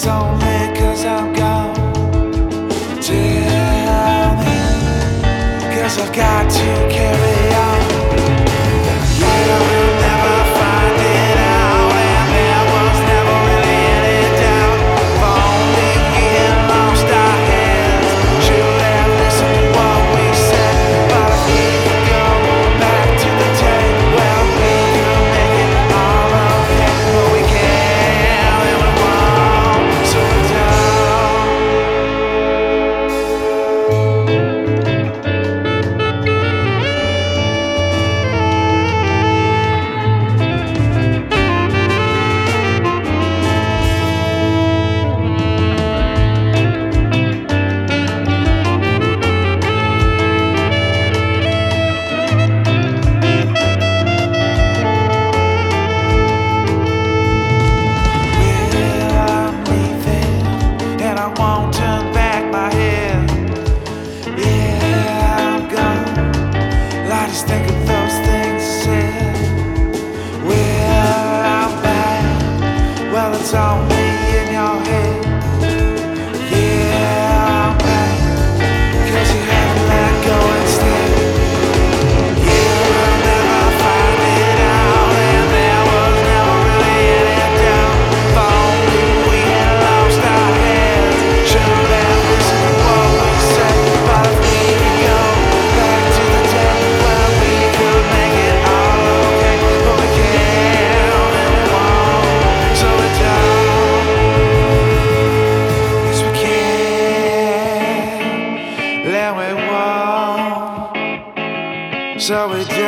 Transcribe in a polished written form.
it's only 'cause I'm gone. Tell me, 'cause I've got to carry on. You will never find it out, and there was never really any doubt. If only we had lost our heads, should have listened to what we said. But if we could go back to the day where we could make it all okay, but we can't and we won't, so we don't. I won't turn back my head. Yeah, I'm gone. I just think of those things I said. Well, I'm back. Well, it's only in your head. Yeah, I'm back. 'Cause you haven't let go instead. You will never find it out, and there was never really any doubt. If only we had lost our heads, should have listened to what we said. But if we could go back to the day where we could make it all okay, but we can't and we won't, so we don't. 'Cause we can't and we won't, so we don't.